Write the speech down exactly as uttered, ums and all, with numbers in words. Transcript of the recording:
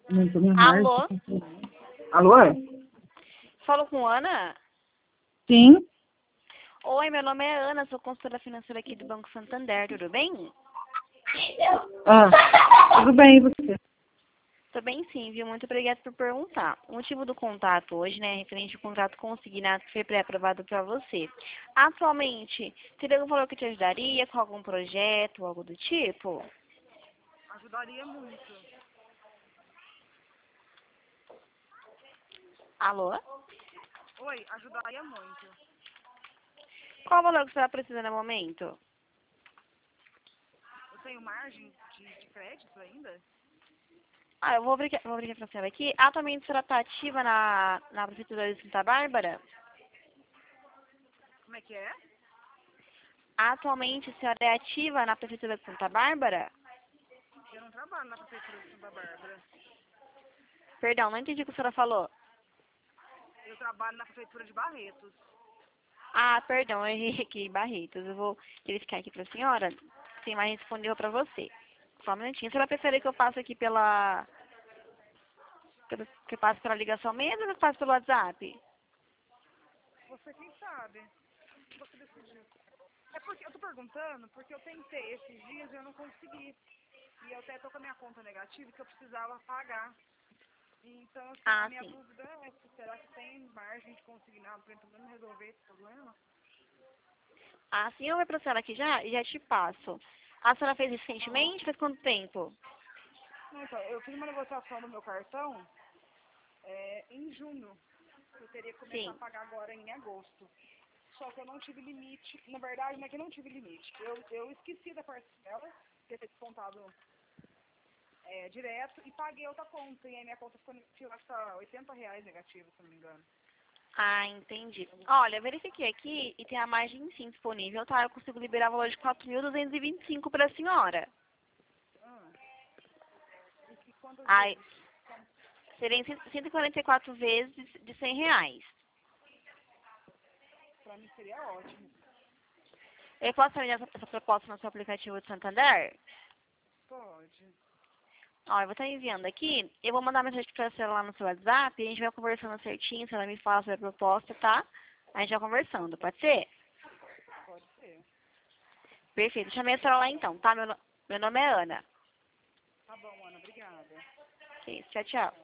Não tô minha raiva. Alô? Alô? Falo com Ana? Sim? Oi, meu nome é Ana, sou consultora financeira aqui do Banco Santander, tudo bem? Ah, tudo bem, e você? Tô bem sim, viu? Muito obrigada por perguntar. O motivo do contato hoje, né, é referente ao contrato consignado que foi pré-aprovado para você. Atualmente, teria algum valor que te ajudaria com algum projeto, algo do tipo? Ajudaria muito. Alô? Oi, ajudaria muito. Qual o valor que você está precisando no momento? Eu tenho margem de, de crédito ainda? Ah, eu vou abrir, vou abrir para você aqui. Atualmente, a senhora está ativa na, na Prefeitura de Santa Bárbara? Como é que é? Atualmente, a senhora é ativa na Prefeitura de Santa Bárbara? Eu não trabalho na prefeitura de Santa Bárbara. Perdão, não entendi o que a senhora falou. Eu trabalho na prefeitura de Barretos. Ah, perdão, eu errei aqui, Barretos. Eu vou verificar aqui para a senhora se tem mais disponível para você. Só um minutinho. A senhora prefere que eu passe aqui pela... pela- que eu passe pela ligação mesmo ou que eu passe pelo WhatsApp? Você quem sabe? Você decidiu. É porque eu tô perguntando, porque eu tentei esses dias e eu não consegui. E eu até tô com a minha conta negativa que eu precisava pagar. Então, assim, a Ah, minha sim. dúvida é essa, será que tem margem de consignado para pelo menos resolver esse problema? Ah, sim, eu vou para a senhora aqui já e já te passo. A senhora fez recentemente? Faz quanto tempo? Não, então, eu fiz uma negociação do meu cartão é, em junho. Eu teria que começar a Sim. pagar agora em agosto. Só que eu não tive limite. Na verdade, não é que eu não tive limite. Eu, eu esqueci da parcela, ter descontado é, direto, e paguei outra conta. E aí minha conta ficou, eu acho que tá oitenta reais negativa, se não me engano. Ah, entendi. Olha, eu verifiquei aqui e tem a margem sim disponível, tá? Eu consigo liberar o valor de quatro mil duzentos e vinte e cinco para a senhora. Ah, e, e quantas Ai, vezes? seriam cento e quarenta e quatro vezes de cem reais. Pra mim seria ótimo. Eu posso terminar essa, essa proposta no seu aplicativo de Santander? Pode. Ó, eu vou estar enviando aqui. Eu vou mandar mensagem para você lá no seu WhatsApp e a gente vai conversando certinho. Se ela me fala sobre a proposta, tá? A gente vai conversando, pode ser? Pode ser. Perfeito. Chamei a senhora lá então, tá? Meu, no- meu nome é Ana. Tá bom, Ana. Obrigada. Ok, tchau, tchau.